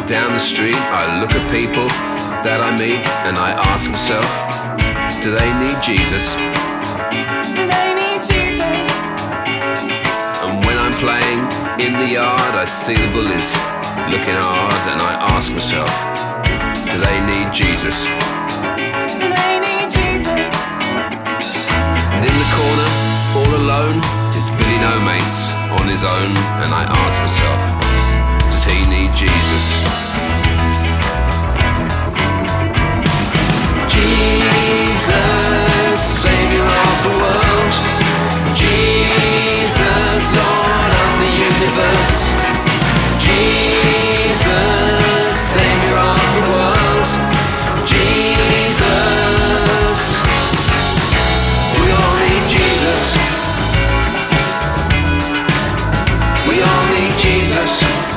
down the street, I look at people that I meet and I ask myself, do they need Jesus? Do they need Jesus? And when I'm playing in the yard, I see the bullies looking hard and I ask myself, do they need Jesus? Do they need Jesus? And in the corner, all alone, is Billy No Mates on his own, and I ask myself, does he need Jesus? Jesus, Savior of the world. Jesus, Lord of the universe. Jesus, Savior of the world. Jesus, we all need Jesus. We all need Jesus.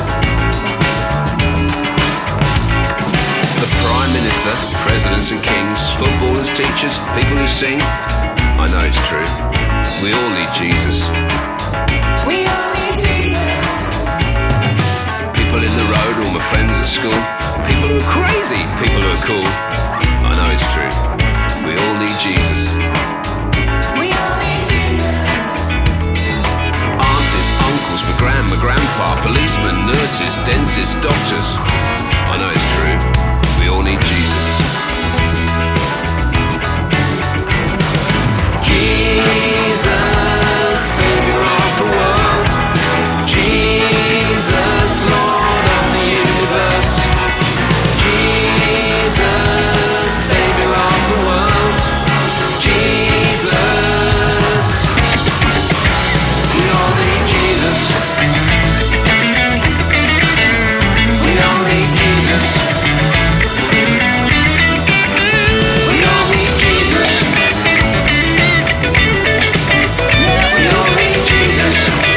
The Prime Minister, presidents and kings, footballers, teachers, people who sing. I know it's true. We all need Jesus. We all need Jesus. People in the road, all my friends at school. People who are crazy, people who are cool. I know it's true. We all need Jesus. We all need Jesus. Aunties, uncles, my grandpa, policemen, nurses, dentists, doctors. I know it's true. We all need Jesus. Jesus, Savior of the world. Jesus, Lord of the universe. Jesus, Savior of the world. Jesus, we all need Jesus. We all need Jesus. We all need Jesus. We all need Jesus.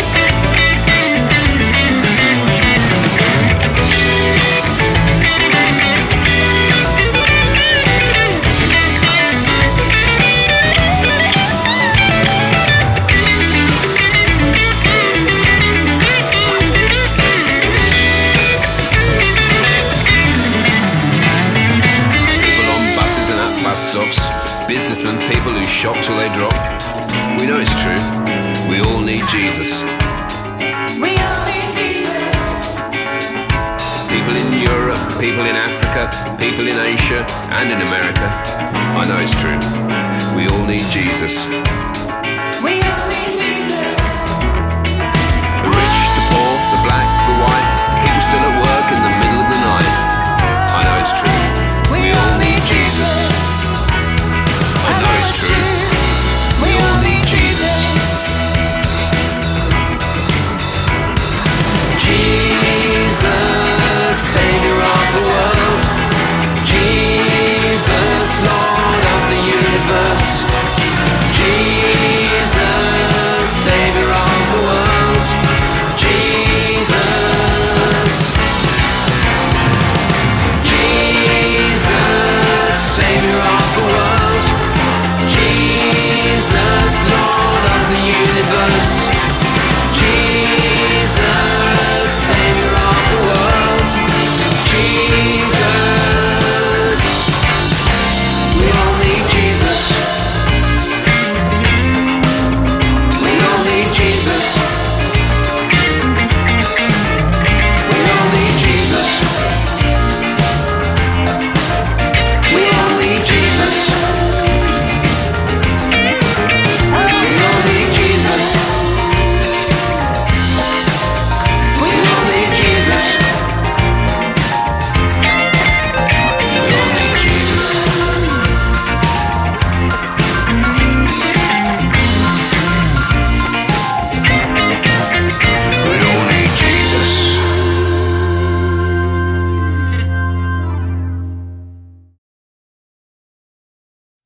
People on buses and at bus stops, businessmen, people who shop till they drop. We know it's true. We all need Jesus. We all need Jesus. People in Europe, people in Africa, people in Asia and in America. I know it's true. We all need Jesus. We all need